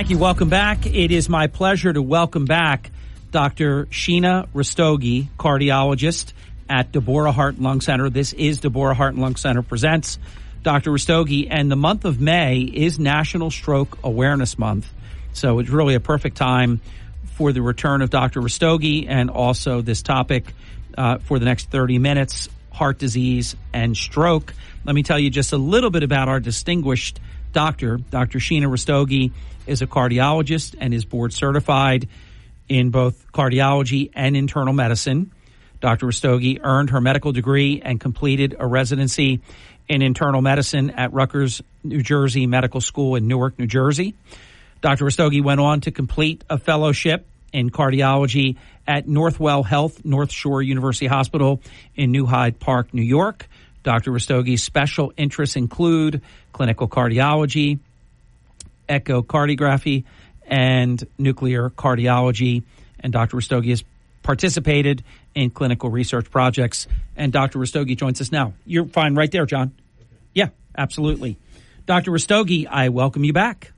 Thank you. Welcome back. It is my pleasure to welcome back Dr. Sheena Rastogi, cardiologist at Deborah Heart and Lung Center. This is Deborah Heart and Lung Center presents Dr. Rastogi, and the month of May is National Stroke Awareness Month. So it's really a perfect time for the return of Dr. Rastogi and also this topic for the next 30 minutes, heart disease and stroke. Let me tell you just a little bit about our distinguished doctor. Dr. Sheena Rastogi is a cardiologist and is board certified in both cardiology and internal medicine. Dr. Rastogi earned her medical degree and completed a residency in internal medicine at Rutgers, New Jersey Medical School in Newark, New Jersey. Dr. Rastogi went on to complete a fellowship in cardiology at Northwell Health, North Shore University Hospital in New Hyde Park, New York. Dr. Rastogi's special interests include clinical cardiology, echocardiography, and nuclear cardiology. And Dr. Rastogi has participated in clinical research projects. And Dr. Rastogi joins us now. You're fine right there, John. Yeah, absolutely. Dr. Rastogi, I welcome you back.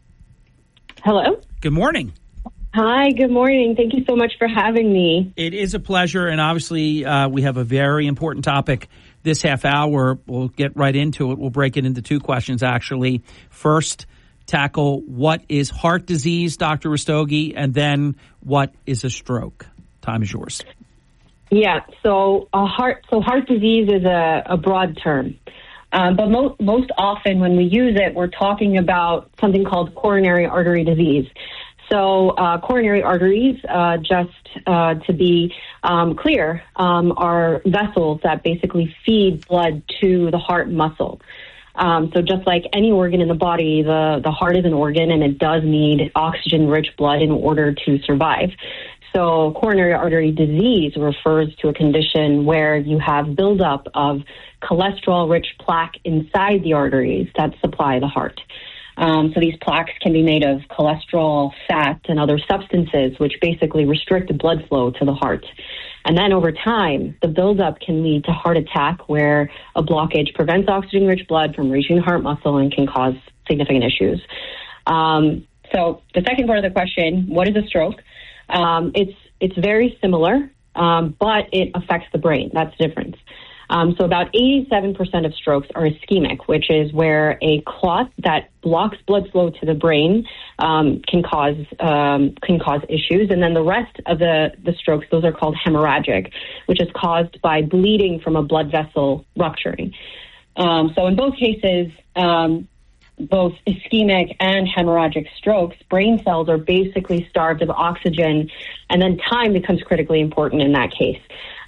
Hello. Good morning. Hi, good morning. Thank you so much for having me. It is a pleasure, and obviously we have a very important topic this half hour. We'll get right into it. We'll break it into two questions, actually. First, tackle what is heart disease, Dr. Rastogi, and then what is a stroke? Time is yours. Yeah, so heart disease is a broad term. But most often when we use it, we're talking about something called coronary artery disease. So coronary arteries, just to be clear, are vessels that basically feed blood to the heart muscle. So just like any organ in the body, the heart is an organ and it does need oxygen-rich blood in order to survive. So coronary artery disease refers to a condition where you have buildup of cholesterol-rich plaque inside the arteries that supply the heart. So these plaques can be made of cholesterol, fat, and other substances, which basically restrict the blood flow to the heart. And then over time, the buildup can lead to heart attack, where a blockage prevents oxygen-rich blood from reaching the heart muscle and can cause significant issues. So the second part of the question, what is a stroke? It's very similar, but it affects the brain. That's the difference. So about 87% of strokes are ischemic, which is where a clot that blocks blood flow to the brain can cause issues. And then the rest of the strokes, those are called hemorrhagic, which is caused by bleeding from a blood vessel rupturing. So in both cases, both ischemic and hemorrhagic strokes, brain cells are basically starved of oxygen, and then time becomes critically important in that case.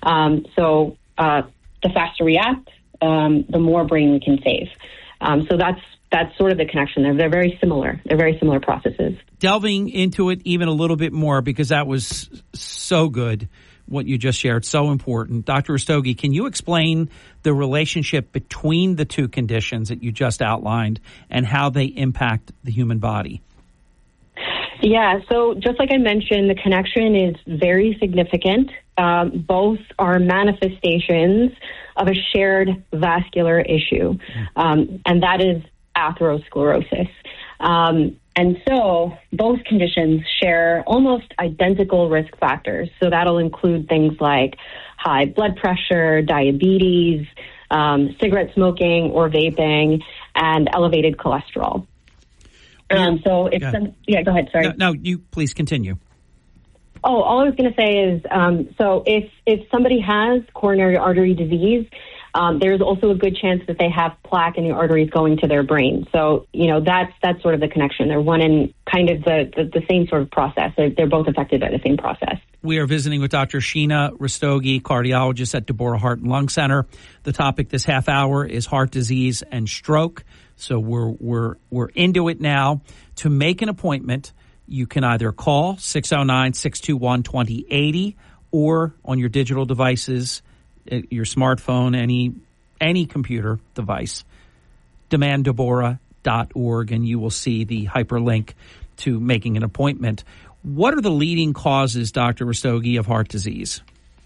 The faster we act, the more brain we can save. So that's sort of the connection there. They're very similar. They're very similar processes. Delving into it even a little bit more, because that was so good, what you just shared, so important. Dr. Rastogi, can you explain the relationship between the two conditions that you just outlined and how they impact the human body? Yeah, so just like I mentioned, the connection is very significant. Both are manifestations of a shared vascular issue, and that is atherosclerosis. And so both conditions share almost identical risk factors. So that'll include things like high blood pressure, diabetes, cigarette smoking or vaping, and elevated cholesterol. So if go ahead. Sorry. No, you please continue. Oh, all I was going to say is, so if somebody has coronary artery disease, there's also a good chance that they have plaque in the arteries going to their brain. So, that's sort of the connection. They're one in kind of the same sort of process. They're both affected by the same process. We are visiting with Dr. Sheena Rastogi, cardiologist at Deborah Heart and Lung Center. The topic this half hour is heart disease and stroke. So we're into it now. To make an appointment, you can either call 609-621-2080 or on your digital devices, your smartphone, any computer device, demanddeborah.org, and you will see the hyperlink to making an appointment. What are the leading causes, Dr. Rastogi, of heart disease?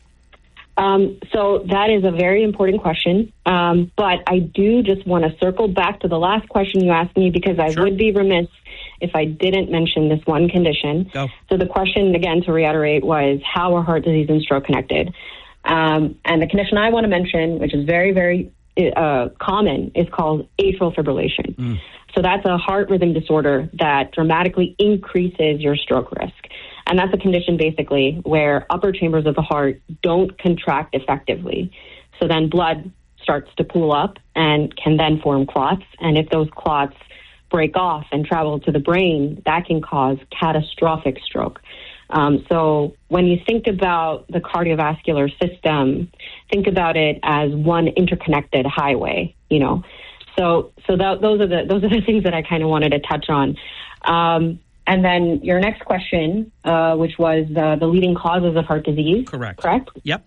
So that is a very important question. But I do just want to circle back to the last question you asked me, because I would be remiss if I didn't mention this one condition. Go. So the question, again, to reiterate, was how are heart disease and stroke connected? And the condition I want to mention, which is very, very common, is called atrial fibrillation. So that's a heart rhythm disorder that dramatically increases your stroke risk. And that's a condition basically where upper chambers of the heart don't contract effectively. So then blood starts to pool up and can then form clots. And if those clots break off and travel to the brain, that can cause catastrophic stroke. So when you think about the cardiovascular system, think about it as one interconnected highway, you know. So those are the things that I kind of wanted to touch on. And then your next question, which was the leading causes of heart disease. Correct? Yep.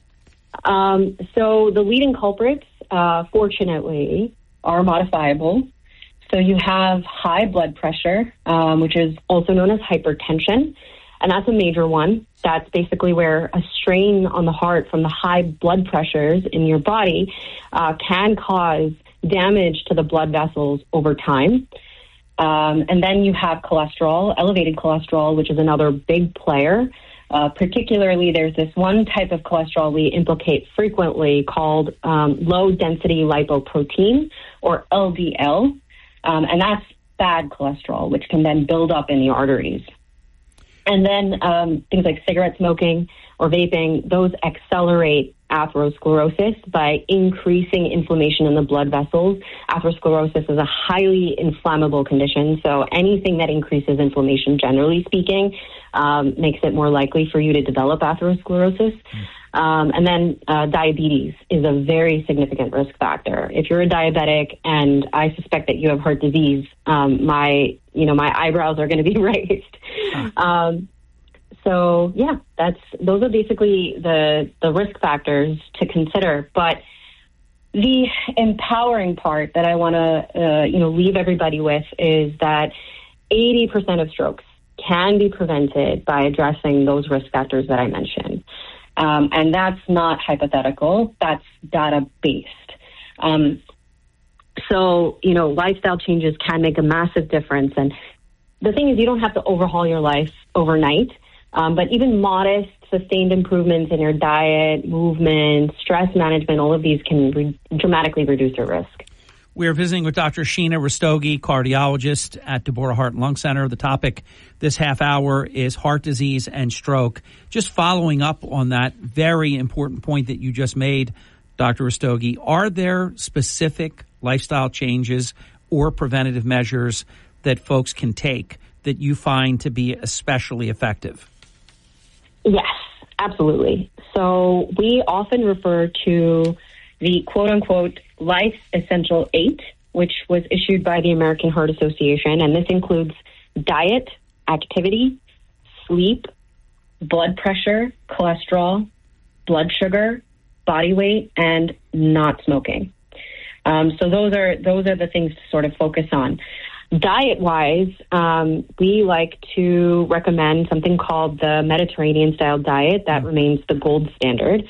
So the leading culprits, fortunately, are modifiable. So you have high blood pressure, which is also known as hypertension, and that's a major one. That's basically where a strain on the heart from the high blood pressures in your body can cause damage to the blood vessels over time. And then you have cholesterol, elevated cholesterol, which is another big player. Particularly, there's this one type of cholesterol we implicate frequently called low-density lipoprotein, or LDL. And that's bad cholesterol, which can then build up in the arteries. And then things like cigarette smoking or vaping, those accelerate atherosclerosis by increasing inflammation in the blood vessels. Atherosclerosis is a highly inflammable condition, so anything that increases inflammation, generally speaking, makes it more likely for you to develop atherosclerosis. And then diabetes is a very significant risk factor. If you're a diabetic and I suspect that you have heart disease, my eyebrows are going to be raised. So yeah, those are basically the risk factors to consider. But the empowering part that I want to leave everybody with is that 80% of strokes can be prevented by addressing those risk factors that I mentioned. And that's not hypothetical, that's data-based. So, lifestyle changes can make a massive difference. And the thing is, you don't have to overhaul your life overnight, but even modest, sustained improvements in your diet, movement, stress management, all of these can dramatically reduce your risk. We're visiting with Dr. Sheena Rastogi, cardiologist at Deborah Heart and Lung Center. The topic this half hour is heart disease and stroke. Just following up on that very important point that you just made, Dr. Rastogi, are there specific lifestyle changes or preventative measures that folks can take that you find to be especially effective? Yes, absolutely. So we often refer to the quote-unquote Life Essential 8, which was issued by the American Heart Association, and this includes diet, activity, sleep, blood pressure, cholesterol, blood sugar, body weight, and not smoking. So those are the things to sort of focus on. Diet-wise, we like to recommend something called the Mediterranean-style diet. That remains the gold standard.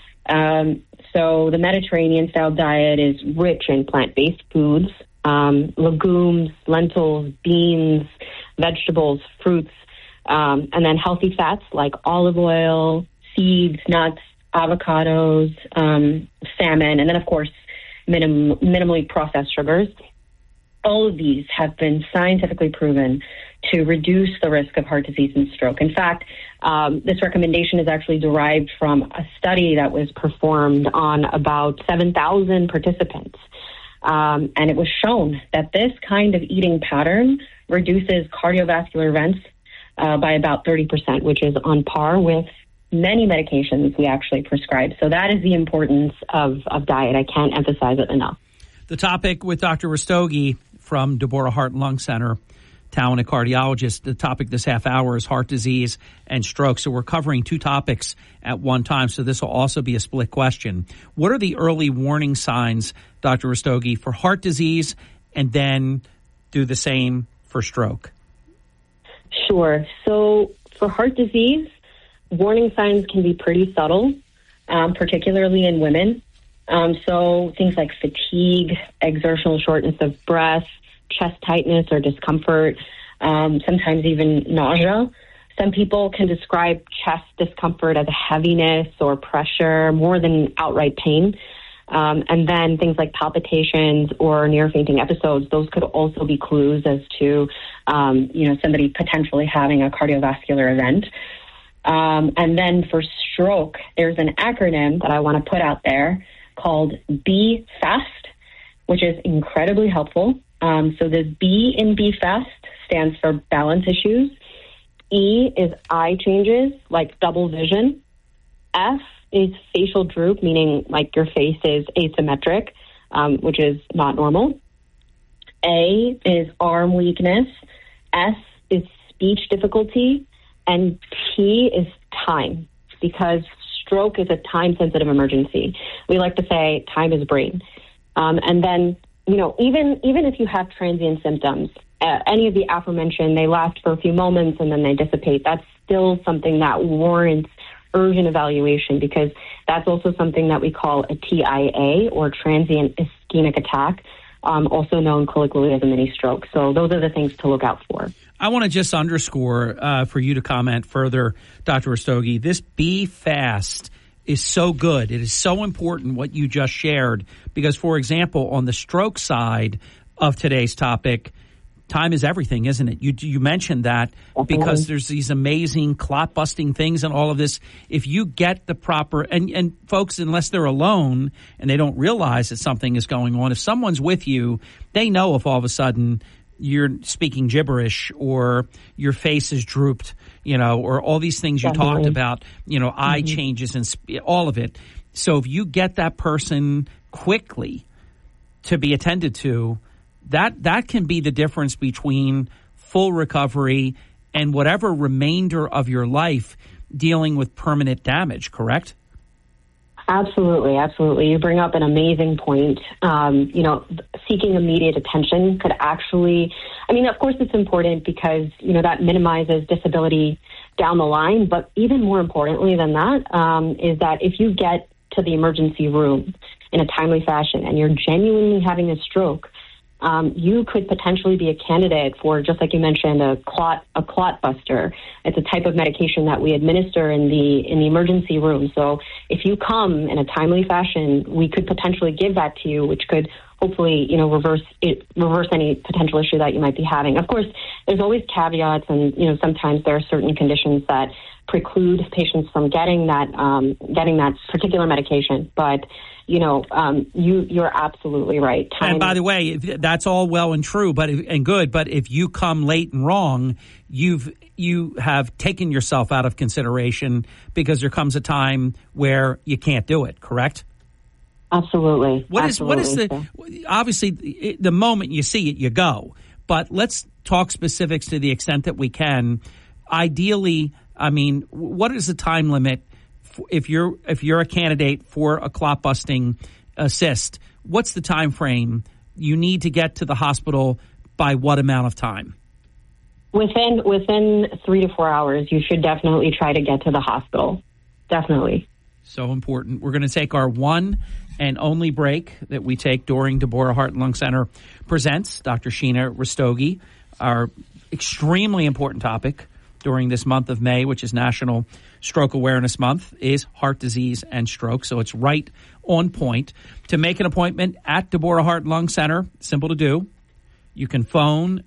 So the Mediterranean-style diet is rich in plant-based foods, legumes, lentils, beans, vegetables, fruits, and then healthy fats like olive oil, seeds, nuts, avocados, salmon, and then, of course, minimally processed sugars. All of these have been scientifically proven to reduce the risk of heart disease and stroke. In fact, this recommendation is actually derived from a study that was performed on about 7,000 participants. And it was shown that this kind of eating pattern reduces cardiovascular events by about 30%, which is on par with many medications we actually prescribe. So that is the importance of diet. I can't emphasize it enough. The topic with Dr. Rastogi from Deborah Heart and Lung Center, talented cardiologist. The topic this half hour is heart disease and stroke. So we're covering two topics at one time. So this will also be a split question. What are the early warning signs, Dr. Rastogi, for heart disease, and then do the same for stroke? Sure. So for heart disease, warning signs can be pretty subtle, particularly in women. So things like fatigue, exertional shortness of breath, chest tightness or discomfort, sometimes even nausea. Some people can describe chest discomfort as a heaviness or pressure more than outright pain. And then things like palpitations or near fainting episodes, those could also be clues as to, somebody potentially having a cardiovascular event. And then for stroke, there's an acronym that I want to put out there called BFAST, which is incredibly helpful. So the B in BFAST stands for balance issues. E is eye changes, like double vision. F is facial droop, meaning like your face is asymmetric, which is not normal. A is arm weakness. S is speech difficulty. And T is time, because stroke is a time-sensitive emergency. We like to say time is brain. And then, even if you have transient symptoms, any of the aforementioned, they last for a few moments and then they dissipate. That's still something that warrants urgent evaluation, because that's also something that we call a TIA, or transient ischemic attack, also known colloquially as a mini stroke. So those are the things to look out for. I want to just underscore for you to comment further, Dr. Rastogi, this BFAST is so good. It is so important what you just shared, because, for example, on the stroke side of today's topic, time is everything, isn't it? You mentioned that because there's these amazing clot-busting things and all of this. If you get the proper, and folks, unless they're alone and they don't realize that something is going on, if someone's with you, they know if all of a sudden you're speaking gibberish or your face is drooped, or all these things you talked about, eye changes and all of it. So if you get that person quickly to be attended to, that can be the difference between full recovery and whatever remainder of your life dealing with permanent damage, correct? Absolutely, absolutely. You bring up an amazing point. Seeking immediate attention could actually, of course it's important because, that minimizes disability down the line. But even more importantly than that, is that if you get to the emergency room in a timely fashion and you're genuinely having a stroke, you could potentially be a candidate for, just like you mentioned, a clot buster. It's a type of medication that we administer in the emergency room. So if you come in a timely fashion, we could potentially give that to you, which could hopefully, reverse any potential issue that you might be having. Of course, there's always caveats, and sometimes there are certain conditions that preclude patients from getting that particular medication. But you're absolutely right. And by the way, that's all well and true, but if you come late and wrong, you have taken yourself out of consideration, because there comes a time where you can't do it. Correct? Absolutely. What is obviously the moment you see it, you go. But let's talk specifics to the extent that we can. Ideally, what is the time limit if you're a candidate for a clot busting assist? What's the time frame you need to get to the hospital by what amount of time? Within 3 to 4 hours, you should definitely try to get to the hospital. Definitely. So important. We're going to take our one and only break that we take during Deborah Heart and Lung Center Presents. Dr. Sheena Rastogi, our extremely important topic during this month of May, which is National Stroke Awareness Month, is heart disease and stroke. So it's right on point. To make an appointment at Deborah Heart and Lung Center, simple to do. You can phone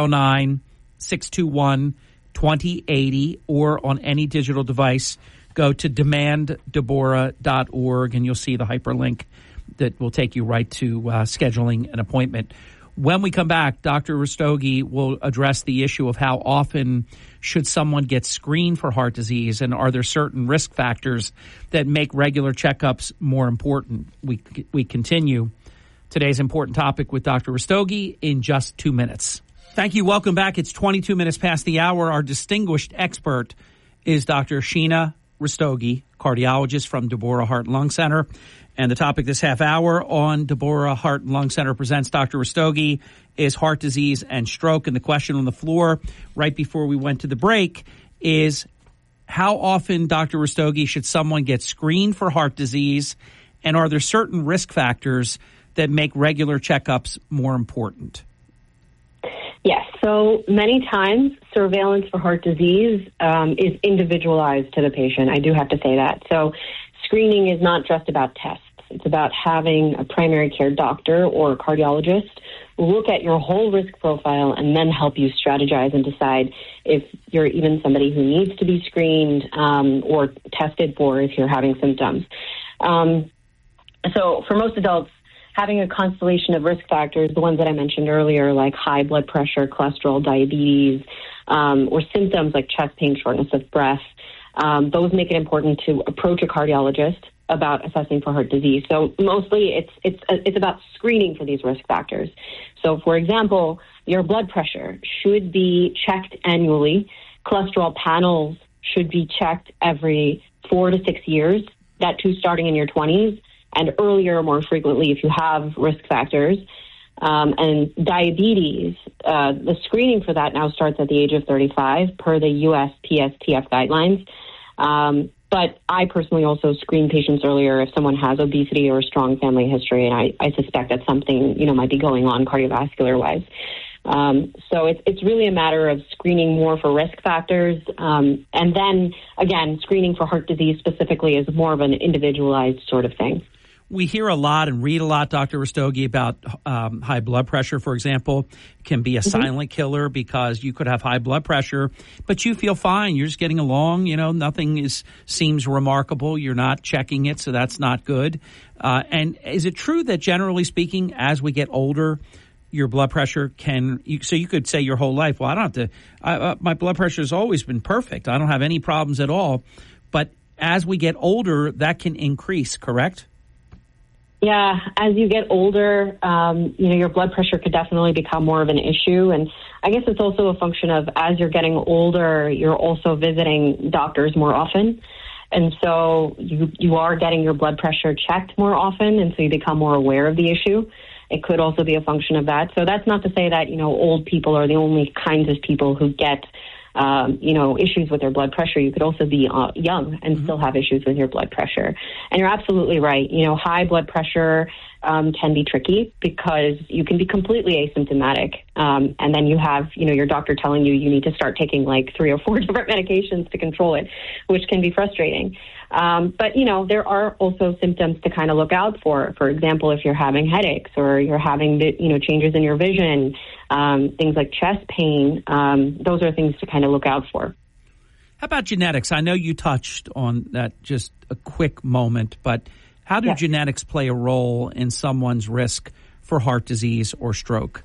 609-621-2080, or on any digital device, go to demanddeborah.org, and you'll see the hyperlink that will take you right to scheduling an appointment. When we come back, Dr. Rastogi will address the issue of how often should someone get screened for heart disease, and are there certain risk factors that make regular checkups more important. We continue today's important topic with Dr. Rastogi in just 2 minutes. Thank you. Welcome back. It's 22 minutes past the hour. Our distinguished expert is Dr. Sheena Rastogi, cardiologist from Deborah Heart and Lung Center. And the topic this half hour on Deborah Heart and Lung Center Presents Dr. Rastogi is heart disease and stroke. And the question on the floor right before we went to the break is, how often, Dr. Rastogi, should someone get screened for heart disease? And are there certain risk factors that make regular checkups more important? Yes. So many times surveillance for heart disease is individualized to the patient. I do have to say that. So screening is not just about tests. It's about having a primary care doctor or a cardiologist look at your whole risk profile and then help you strategize and decide if you're even somebody who needs to be screened or tested for if you're having symptoms. So for most adults, having a constellation of risk factors, the ones that I mentioned earlier, like high blood pressure, cholesterol, diabetes, or symptoms like chest pain, shortness of breath, those make it important to approach a cardiologist about assessing for heart disease. So mostly it's about screening for these risk factors. So for example, your blood pressure should be checked annually. Cholesterol panels should be checked every 4 to 6 years, that too starting in your 20s, and earlier more frequently if you have risk factors. And diabetes, the screening for that now starts at the age of 35 per the USPSTF guidelines. But I personally also screen patients earlier if someone has obesity or a strong family history, and I suspect that something, might be going on cardiovascular-wise. So it's really a matter of screening more for risk factors. And then, again, screening for heart disease specifically is more of an individualized sort of thing. We hear a lot and read a lot, Dr. Rastogi, about high blood pressure, for example. It can be a silent killer because you could have high blood pressure, but you feel fine. You're just getting along. Nothing seems remarkable. You're not checking it, so that's not good. And is it true that generally speaking, as we get older, your blood pressure so you could say your whole life, well, I don't have to, my blood pressure has always been perfect. I don't have any problems at all. But as we get older, that can increase, correct? Yeah, as you get older, your blood pressure could definitely become more of an issue. And I guess it's also a function of as you're getting older, you're also visiting doctors more often. And so you are getting your blood pressure checked more often, and so you become more aware of the issue. It could also be a function of that. So that's not to say that, old people are the only kinds of people who get issues with their blood pressure. You could also be young and still have issues with your blood pressure. And you're absolutely right. High blood pressure can be tricky because you can be completely asymptomatic. And then you have, your doctor telling you need to start taking like 3 or 4 different medications to control it, which can be frustrating. But, there are also symptoms to kind of look out for. For example, if you're having headaches or you're having, changes in your vision, things like chest pain, those are things to kind of look out for. How about genetics? I know you touched on that just a quick moment, but how do genetics play a role in someone's risk for heart disease or stroke?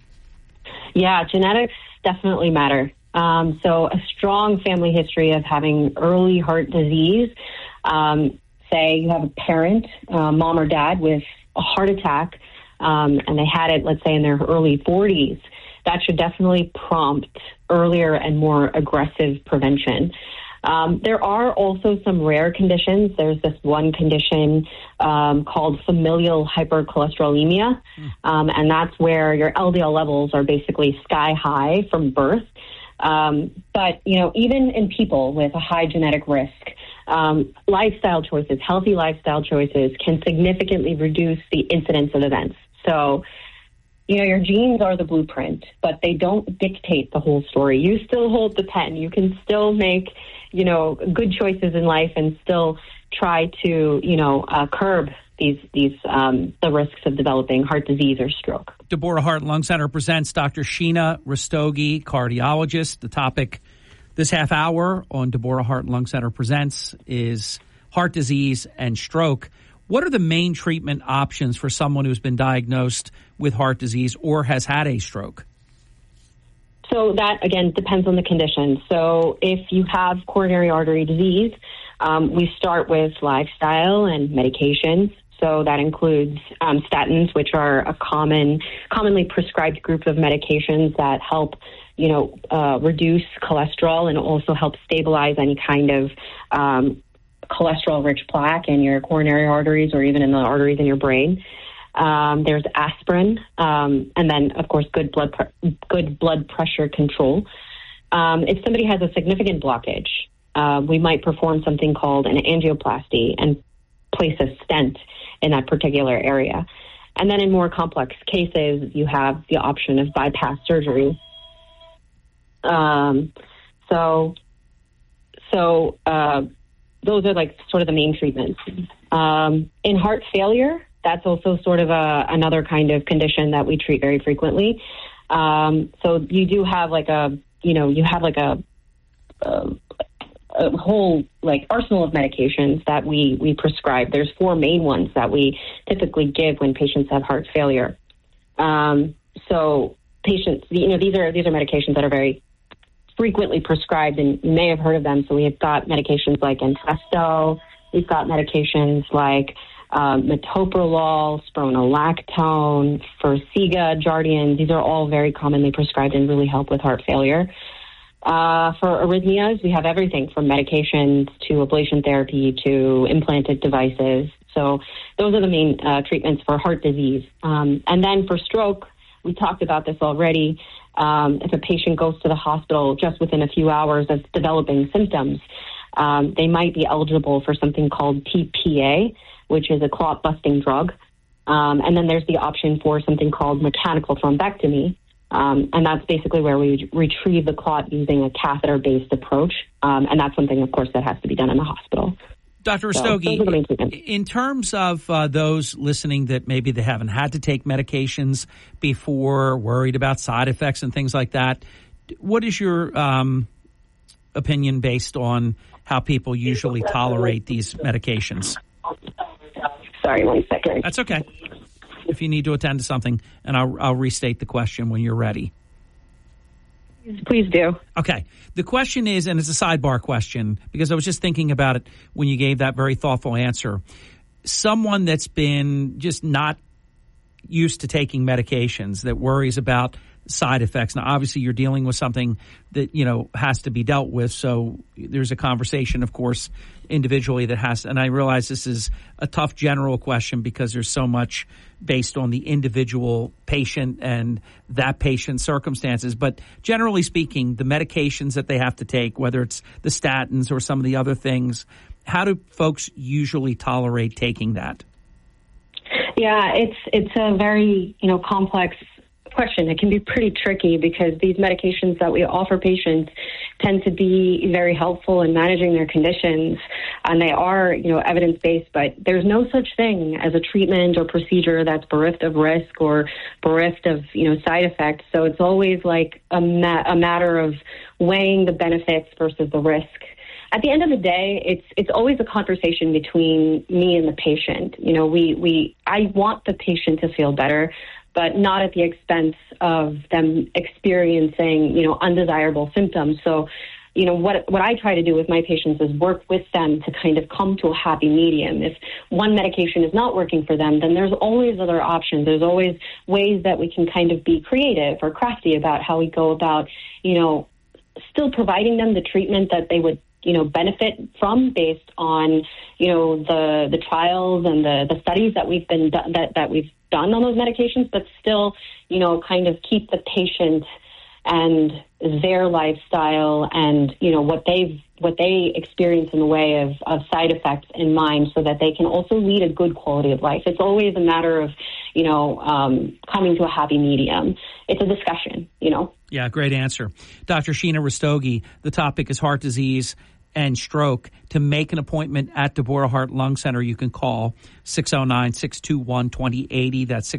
Yeah, genetics definitely matter. So a strong family history of having early heart disease, say you have a parent, mom or dad, with a heart attack, and they had it, let's say, in their early 40s, that should definitely prompt earlier and more aggressive prevention. There are also some rare conditions. There's this one condition called familial hypercholesterolemia, and that's where your LDL levels are basically sky high from birth. But, even in people with a high genetic risk, lifestyle choices, healthy lifestyle choices can significantly reduce the incidence of events. So, your genes are the blueprint, but they don't dictate the whole story. You still hold the pen. You can still make, good choices in life and still try to, curb the risks of developing heart disease or stroke. Deborah Heart and Lung Center presents Dr. Sheena Rastogi, cardiologist. The topic this half hour on Deborah Heart and Lung Center presents is heart disease and stroke. What are the main treatment options for someone who's been diagnosed with heart disease or has had a stroke? So that, again, depends on the condition. So if you have coronary artery disease, we start with lifestyle and medications. So that includes statins, which are a commonly prescribed group of medications that help, reduce cholesterol and also help stabilize any kind of cholesterol-rich plaque in your coronary arteries or even in the arteries in your brain. There's aspirin, and then, of course, good blood pressure control. If somebody has a significant blockage, we might perform something called an angioplasty and place a stent in that particular area. And then in more complex cases, you have the option of bypass surgery. So those are like sort of the main treatments. In heart failure, that's also sort of another kind of condition that we treat very frequently. So you do have like a whole like arsenal of medications that we prescribe. There's 4 main ones that we typically give when patients have heart failure. So patients, these are medications that are very frequently prescribed, and you may have heard of them. So we have got medications like Entresto. We've got medications like metoprolol, spironolactone, Farxiga, Jardiance. These are all very commonly prescribed and really help with heart failure. For arrhythmias, we have everything from medications to ablation therapy to implanted devices. So those are the main treatments for heart disease. And then for stroke, we talked about this already. If a patient goes to the hospital just within a few hours of developing symptoms, they might be eligible for something called TPA, which is a clot-busting drug. And then there's the option for something called mechanical thrombectomy. And that's basically where we retrieve the clot using a catheter-based approach. And that's something, of course, that has to be done in the hospital. Dr. Rastogi, in terms of those listening that maybe they haven't had to take medications before, worried about side effects and things like that, what is your opinion based on how people usually tolerate these medications? Sorry, 1 second. That's okay. If you need to attend to something, and I'll restate the question when you're ready. Please do. Okay. The question is, and it's a sidebar question, because I was just thinking about it when you gave that very thoughtful answer. Someone that's been just not used to taking medications, that worries about side effects. Now, obviously, you're dealing with something that, has to be dealt with. So there's a conversation, of course, individually that has, and I realize this is a tough general question because there's so much based on the individual patient and that patient's circumstances. But generally speaking, the medications that they have to take, whether it's the statins or some of the other things, how do folks usually tolerate taking that? Yeah, it's a very, complex question. It can be pretty tricky because these medications that we offer patients tend to be very helpful in managing their conditions, and they are, evidence-based, but there's no such thing as a treatment or procedure that's bereft of risk or bereft of, side effects. So it's always like a matter of weighing the benefits versus the risk. At the end of the day, it's always a conversation between me and the patient. I want the patient to feel better, but not at the expense of them experiencing, undesirable symptoms. So, what I try to do with my patients is work with them to kind of come to a happy medium. If one medication is not working for them, then there's always other options. There's always ways that we can kind of be creative or crafty about how we go about, still providing them the treatment that they would, benefit from based on, the trials and the studies that we've been that we've done on those medications, but still, kind of keep the patient and their lifestyle and, what they experience in the way of side effects in mind, so that they can also lead a good quality of life. It's always a matter of, coming to a happy medium. It's a discussion, Yeah, great answer. Dr. Sheena Rastogi, the topic is heart disease and stroke. To make an appointment at Deborah Heart Lung Center, you can call 609-621-2080. That's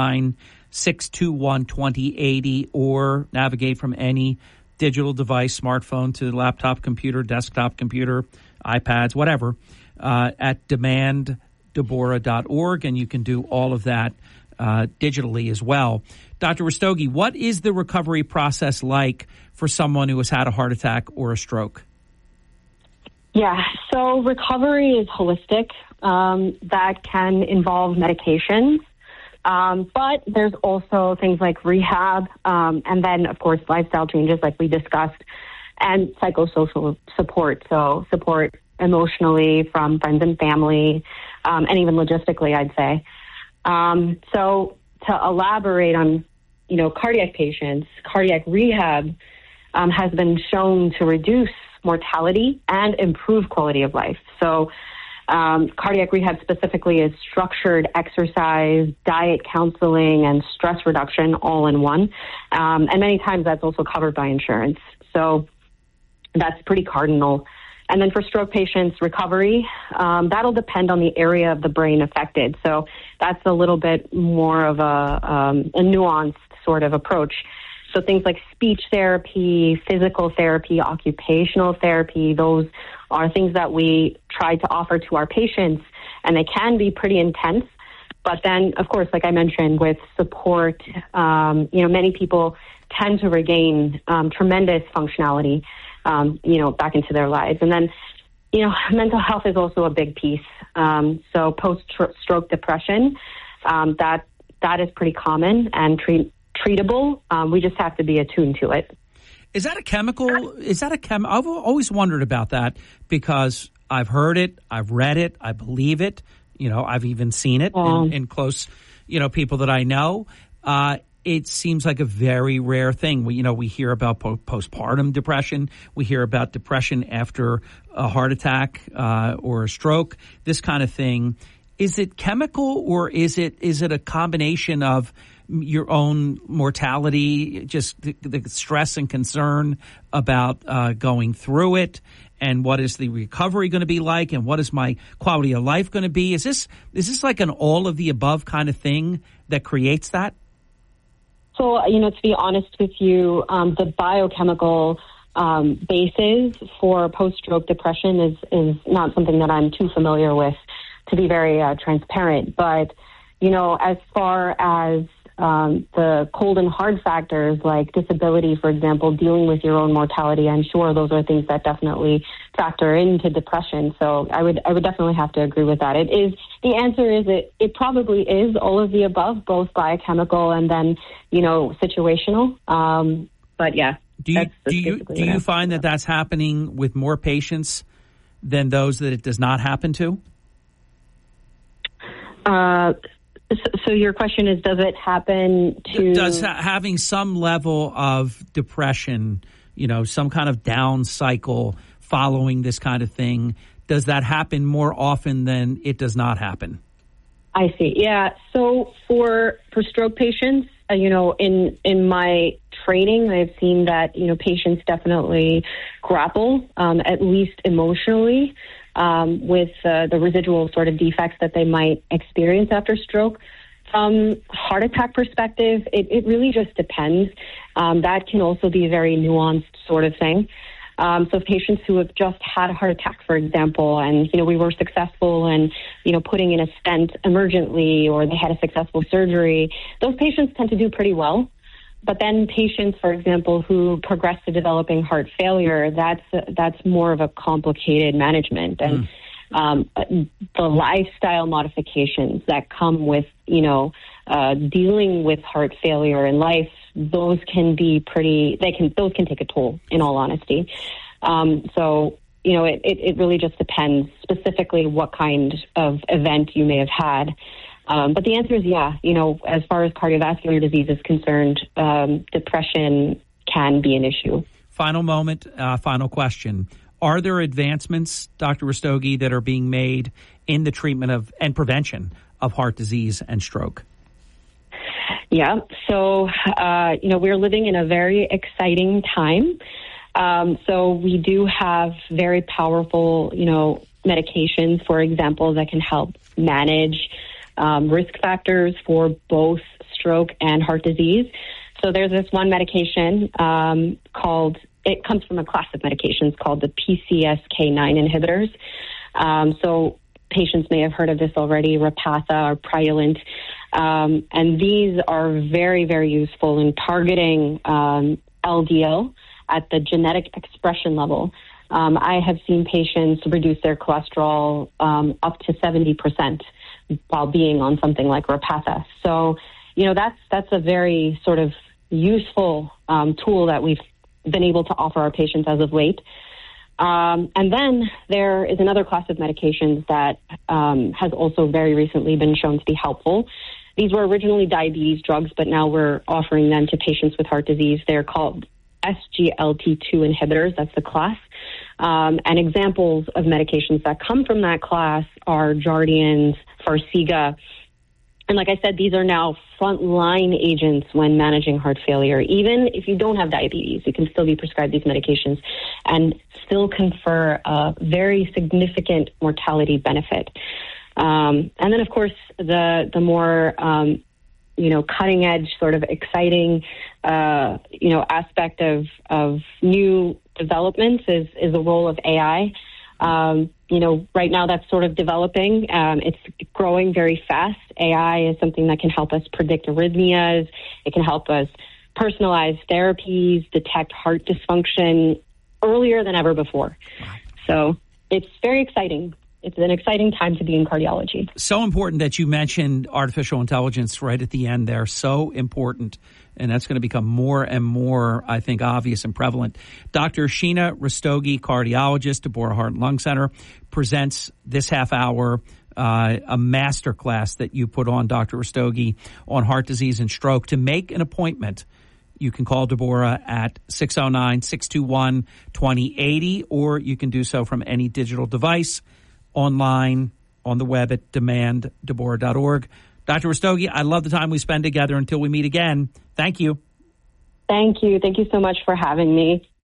609-621-2080, or navigate from any digital device, smartphone to laptop computer, desktop computer, iPads, whatever, at demanddeborah.org, and you can do all of that digitally as well. Dr. Rastogi, what is the recovery process like for someone who has had a heart attack or a stroke? Yeah, so recovery is holistic. That can involve medications, but there's also things like rehab, and then, of course, lifestyle changes like we discussed, and psychosocial support, so support emotionally from friends and family, and even logistically, I'd say. So to elaborate on, cardiac patients, cardiac rehab has been shown to reduce mortality and improve quality of life. So Cardiac rehab specifically is structured exercise, diet counseling, and stress reduction all in one. And many times that's also covered by insurance. So that's pretty cardinal. And then for stroke patients, recovery, that'll depend on the area of the brain affected. So that's a little bit more of a nuanced sort of approach. So things like speech therapy, physical therapy, occupational therapy, those are things that we try to offer to our patients, and they can be pretty intense. But then, of course, like I mentioned, with support, many people tend to regain tremendous functionality, back into their lives. And then, mental health is also a big piece. So post-stroke depression, that is pretty common and treatable. We just have to be attuned to it. Is that a chemical? I've always wondered about that because I've heard it, I've read it, I believe it. I've even seen it in close, people that I know. It seems like a very rare thing. We hear about postpartum depression. We hear about depression after a heart attack or a stroke. This kind of thing. Is it chemical, or is it a combination of your own mortality, just the stress and concern about going through it, and what is the recovery going to be like, and what is my quality of life going to be? Is this like an all of the above kind of thing that creates that? So, to be honest with you, the biochemical basis for post-stroke depression is not something that I'm too familiar with, to be very transparent. But, as far as the cold and hard factors like disability, for example, dealing with your own mortality, I'm sure those are things that definitely factor into depression. So I would definitely have to agree with that. The answer is it probably is all of the above, both biochemical and then, situational. But yeah. Do you find that that's happening with more patients than those that it does not happen to? So your question is, does it happen to... Does having some level of depression, some kind of down cycle following this kind of thing, does that happen more often than it does not happen? I see. Yeah. So for stroke patients, in my training, I've seen that, patients definitely grapple, at least emotionally, with the residual sort of defects that they might experience after stroke. From heart attack perspective, it really just depends. That can also be a very nuanced sort of thing. So patients who have just had a heart attack, for example, and, we were successful in, putting in a stent emergently, or they had a successful surgery, those patients tend to do pretty well. But then patients, for example, who progress to developing heart failure, that's more of a complicated management. And the lifestyle modifications that come with, dealing with heart failure in life, those can be those can take a toll, in all honesty. So, it really just depends specifically what kind of event you may have had. But the answer is yeah. As far as cardiovascular disease is concerned, depression can be an issue. Final moment, final question. Are there advancements, Dr. Rastogi, that are being made in the treatment of and prevention of heart disease and stroke? Yeah. So, we're living in a very exciting time. So we do have very powerful, medications, for example, that can help manage risk factors for both stroke and heart disease. So there's this one medication it comes from a class of medications called the PCSK9 inhibitors. So patients may have heard of this already, Repatha or Praluent. And these are very, very useful in targeting LDL at the genetic expression level. I have seen patients reduce their cholesterol up to 70% while being on something like Repatha. So, that's a very sort of useful tool that we've been able to offer our patients as of late. And then there is another class of medications that has also very recently been shown to be helpful. These were originally diabetes drugs, but now we're offering them to patients with heart disease. They're called SGLT2 inhibitors. That's the class. And examples of medications that come from that class are Jardiance, Farxiga. And like I said, these are now frontline agents when managing heart failure. Even if you don't have diabetes, you can still be prescribed these medications and still confer a very significant mortality benefit. And then, of course, the more cutting edge, sort of exciting, aspect of new developments is the role of AI. Right now that's sort of developing. It's growing very fast. AI is something that can help us predict arrhythmias. It can help us personalize therapies, detect heart dysfunction earlier than ever before. Wow. So it's very exciting. It's an exciting time to be in cardiology. So important that you mentioned artificial intelligence right at the end there. So important. And that's going to become more and more, I think, obvious and prevalent. Dr. Sheena Rastogi, cardiologist, Deborah Heart and Lung Center, presents this half hour a master class that you put on, Dr. Rastogi, on heart disease and stroke. To make an appointment, you can call Deborah at 609-621-2080, or you can do so from any digital device, online, on the web at demanddeborah.org. Dr. Rastogi, I love the time we spend together. Until we meet again, thank you. Thank you. Thank you so much for having me.